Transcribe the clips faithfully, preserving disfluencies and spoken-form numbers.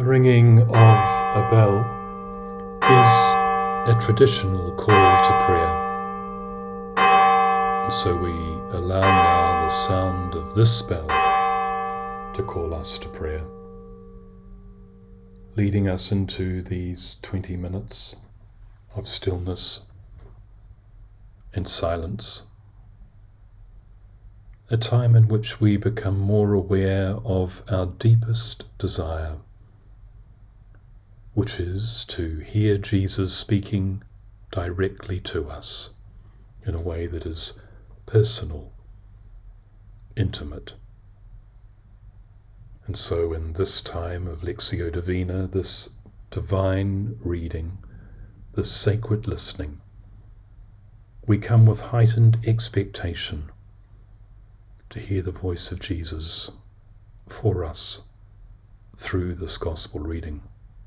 The ringing of a bell is a traditional call to prayer. And so we allow now the sound of this bell to call us to prayer, leading us into these twenty minutes of stillness and silence, a time in which we become more aware of our deepest desire, which is to hear Jesus speaking directly to us in a way that is personal, intimate. And so in this time of Lectio Divina, this divine reading, this sacred listening, we come with heightened expectation to hear the voice of Jesus for us through this gospel reading.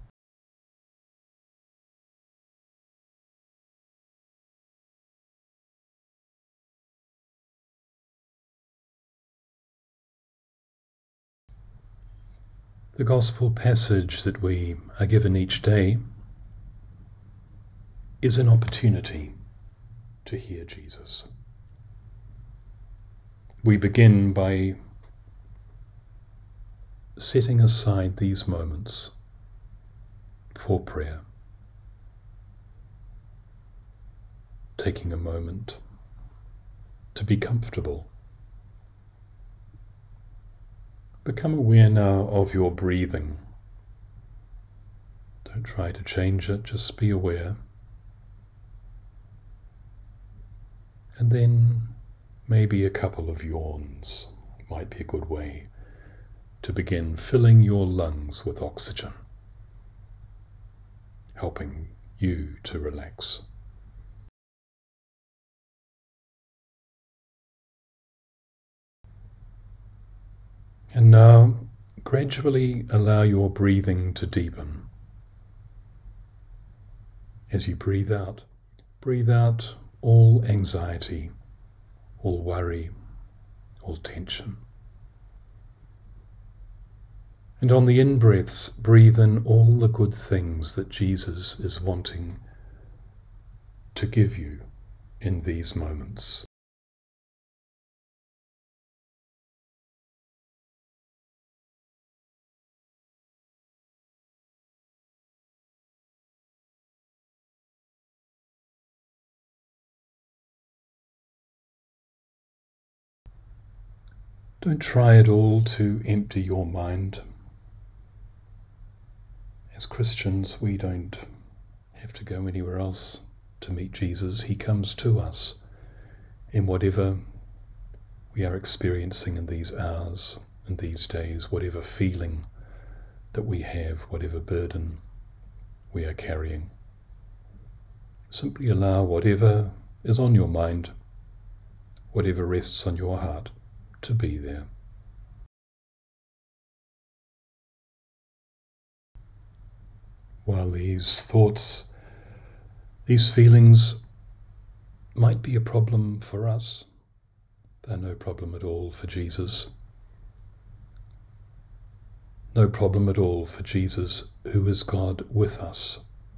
The gospel passage that we are given each day is an opportunity to hear Jesus. We begin by setting aside these moments for prayer, taking a moment to be comfortable. Become aware now of your breathing. Don't try to change it, just be aware. And then maybe a couple of yawns might be a good way to begin filling your lungs with oxygen, helping you to relax. And now, gradually allow your breathing to deepen. As you breathe out, breathe out all anxiety, all worry, all tension. And on the in-breaths, breathe in all the good things that Jesus is wanting to give you in these moments. Don't try at all to empty your mind. As Christians, we don't have to go anywhere else to meet Jesus. He comes to us in whatever we are experiencing in these hours and these days, whatever feeling that we have, whatever burden we are carrying. Simply allow whatever is on your mind, whatever rests on your heart, to be there. While these thoughts, these feelings might be a problem for us, they're no problem at all for Jesus. No problem at all for Jesus, who is God with us.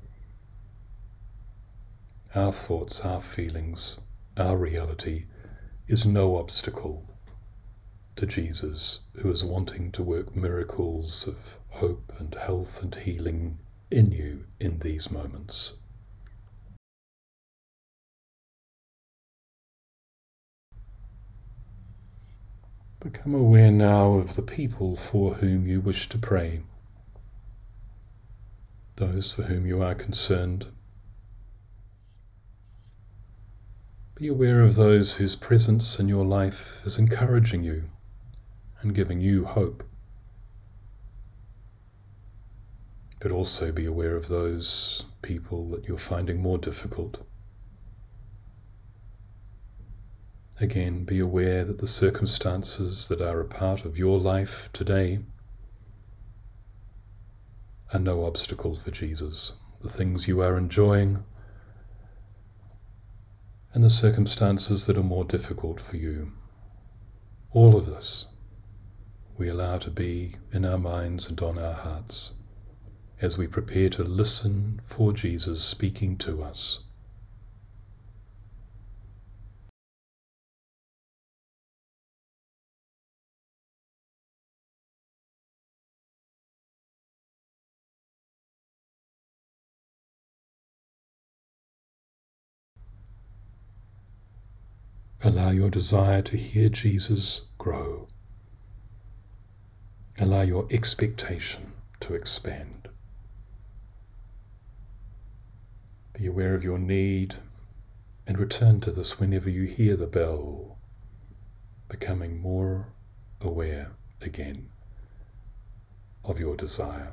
Our thoughts, our feelings, our reality is no obstacle to Jesus, who is wanting to work miracles of hope and health and healing in you in these moments. Become aware now of the people for whom you wish to pray, those for whom you are concerned. Be aware of those whose presence in your life is encouraging you and giving you hope. But also be aware of those people that you're finding more difficult. Again, be aware that the circumstances that are a part of your life today are no obstacle for Jesus. The things you are enjoying and the circumstances that are more difficult for you. All of this we allow to be in our minds and on our hearts as we prepare to listen for Jesus speaking to us. Allow your desire to hear Jesus grow. Allow your expectation to expand. Be aware of your need and return to this whenever you hear the bell, becoming more aware again of your desire.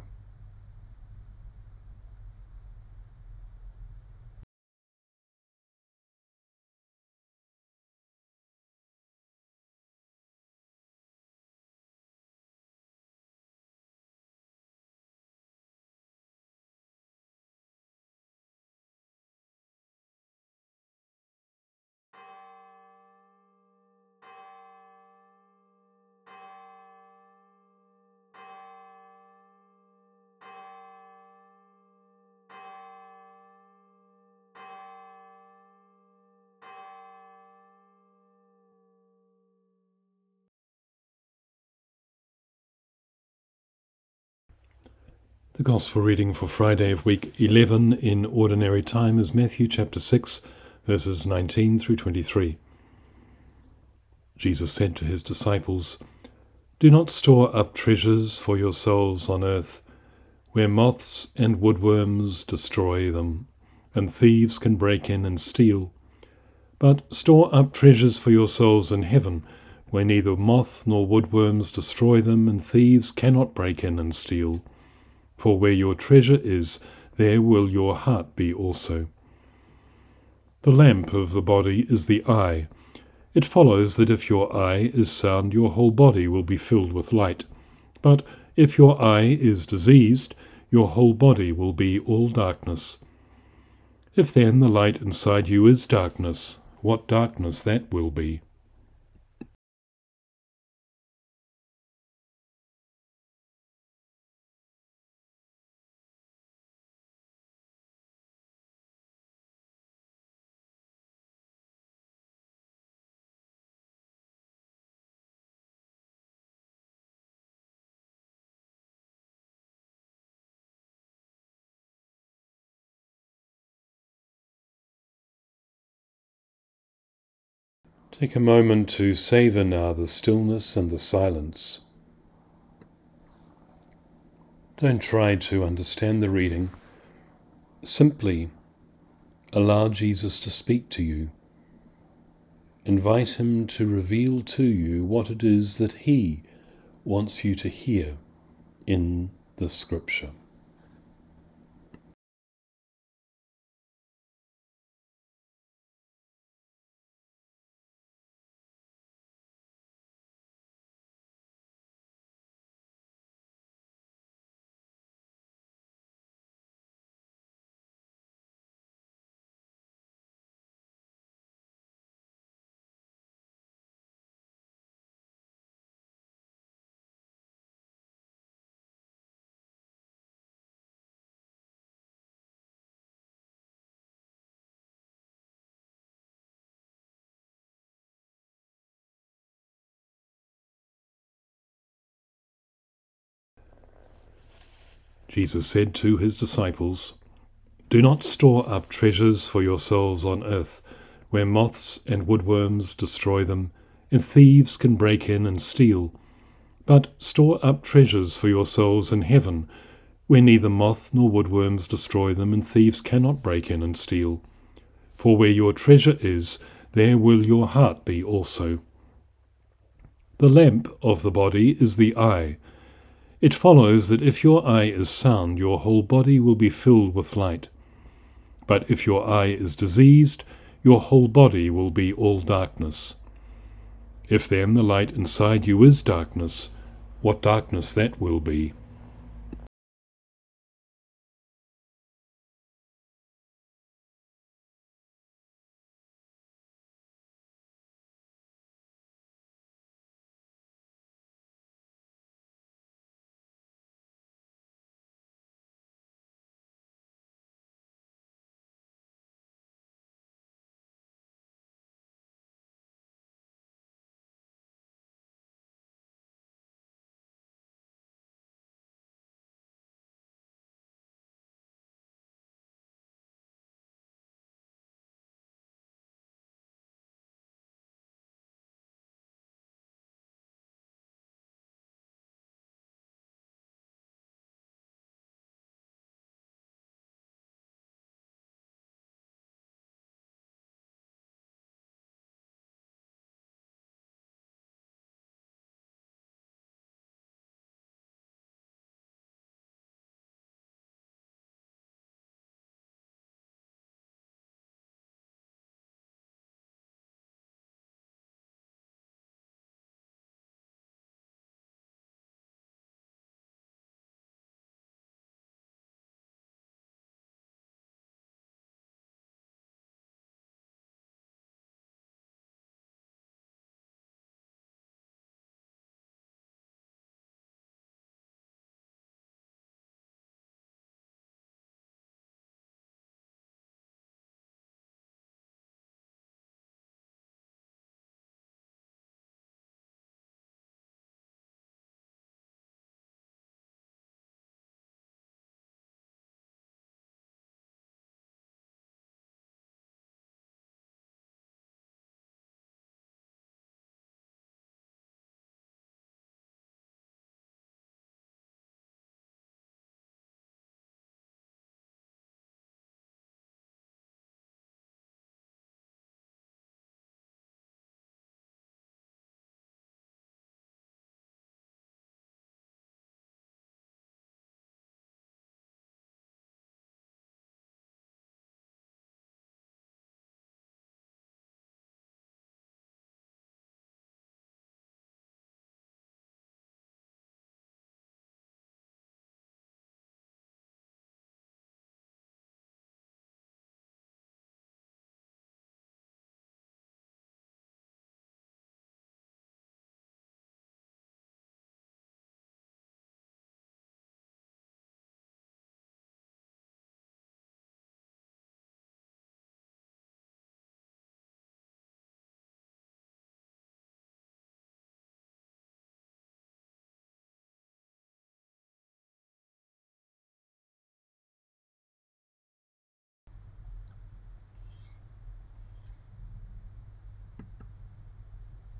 The Gospel reading for Friday of week eleven in Ordinary Time is Matthew chapter six, verses nineteen through twenty-three. Jesus said to his disciples, "Do not store up treasures for yourselves on earth, where moths and woodworms destroy them, and thieves can break in and steal. But store up treasures for yourselves in heaven, where neither moth nor woodworms destroy them, and thieves cannot break in and steal. For where your treasure is, there will your heart be also. The lamp of the body is the eye. It follows that if your eye is sound, your whole body will be filled with light. But if your eye is diseased, your whole body will be all darkness. If then the light inside you is darkness, what darkness that will be!" Take a moment to savour now the stillness and the silence. Don't try to understand the reading. Simply allow Jesus to speak to you. Invite him to reveal to you what it is that he wants you to hear in the Scripture. Jesus said to his disciples, "Do not store up treasures for yourselves on earth, where moths and woodworms destroy them, and thieves can break in and steal. But store up treasures for yourselves in heaven, where neither moth nor woodworms destroy them, and thieves cannot break in and steal. For where your treasure is, there will your heart be also. The lamp of the body is the eye. It follows that if your eye is sound, your whole body will be filled with light. But if your eye is diseased, your whole body will be all darkness. If then the light inside you is darkness, what darkness that will be!"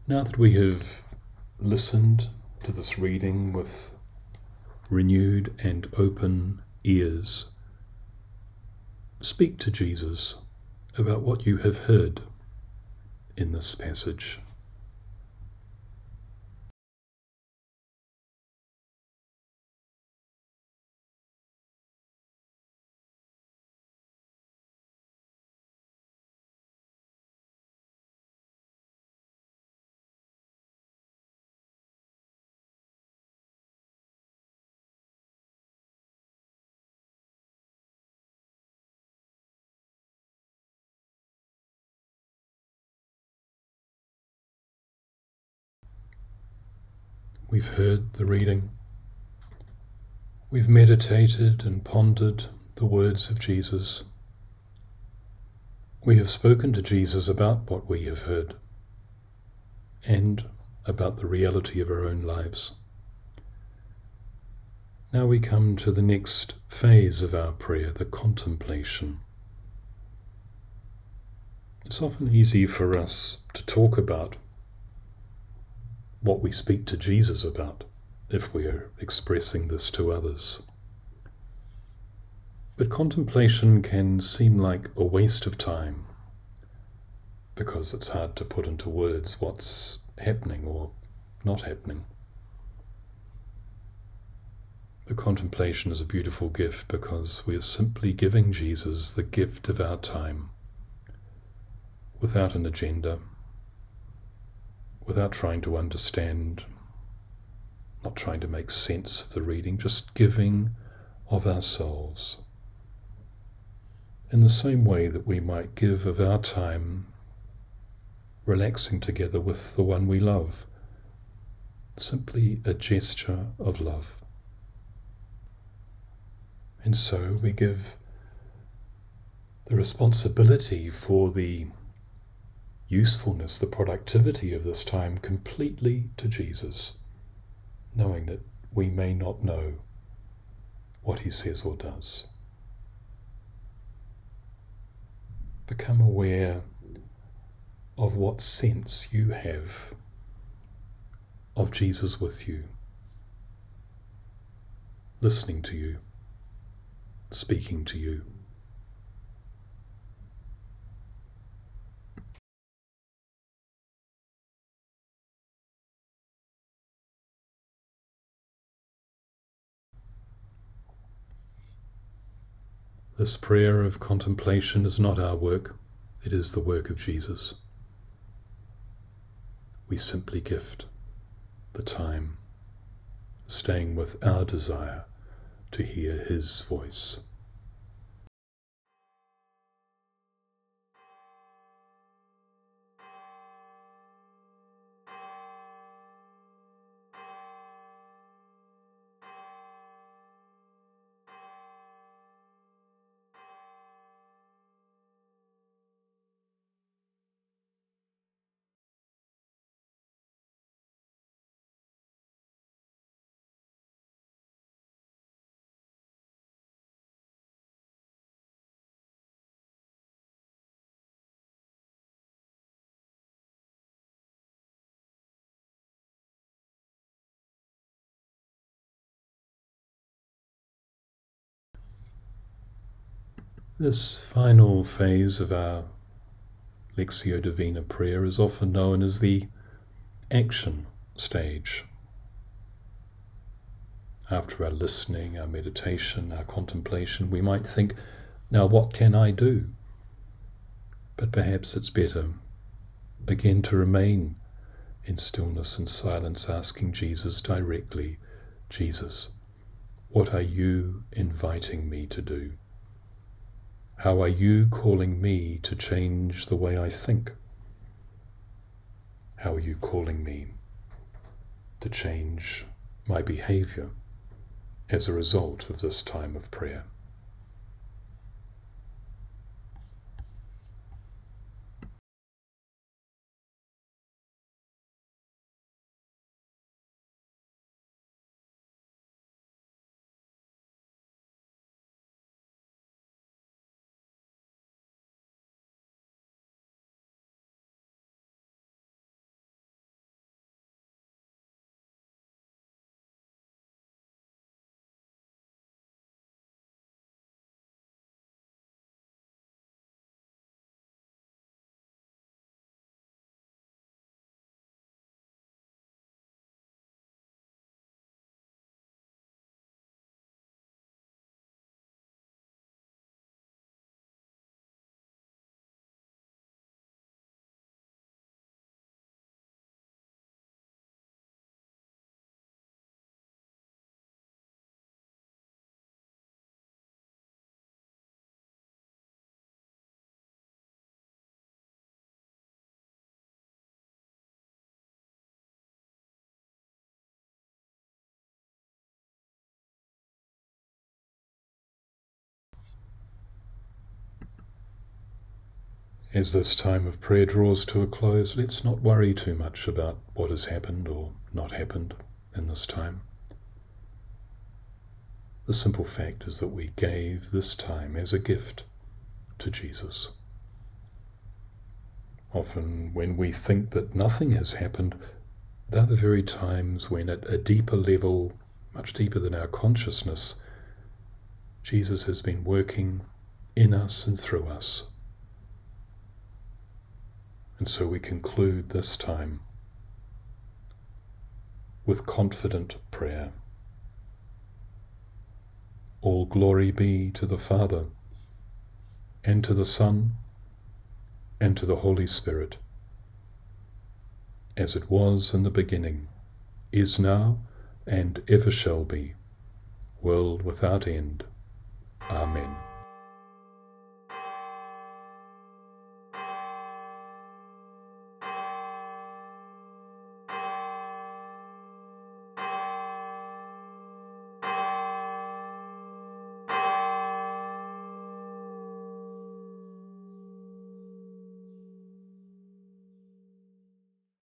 Now that we have listened to this reading with renewed and open ears, speak to Jesus about what you have heard in this passage. We've heard the reading. We've meditated and pondered the words of Jesus. We have spoken to Jesus about what we have heard and about the reality of our own lives. Now we come to the next phase of our prayer, the contemplation. It's often easy for us to talk about what we speak to Jesus about if we are expressing this to others. But contemplation can seem like a waste of time because it's hard to put into words what's happening or not happening. The contemplation is a beautiful gift because we are simply giving Jesus the gift of our time without an agenda, without trying to understand, not trying to make sense of the reading, just giving of ourselves. In the same way that we might give of our time relaxing together with the one we love, simply a gesture of love. And so we give the responsibility for the usefulness, the productivity of this time completely to Jesus, knowing that we may not know what he says or does. Become aware of what sense you have of Jesus with you, listening to you, speaking to you. This prayer of contemplation is not our work, it is the work of Jesus. We simply gift the time, staying with our desire to hear his voice. This final phase of our Lectio Divina prayer is often known as the action stage. After our listening, our meditation, our contemplation, we might think, now what can I do? But perhaps it's better, again, to remain in stillness and silence, asking Jesus directly, Jesus, what are you inviting me to do? How are you calling me to change the way I think? How are you calling me to change my behavior as a result of this time of prayer? As this time of prayer draws to a close, let's not worry too much about what has happened or not happened in this time. The simple fact is that we gave this time as a gift to Jesus. Often when we think that nothing has happened, they're the very times when at a deeper level, much deeper than our consciousness, Jesus has been working in us and through us. And so we conclude this time with confident prayer. All glory be to the Father, and to the Son, and to the Holy Spirit, as it was in the beginning, is now, and ever shall be, world without end. Amen.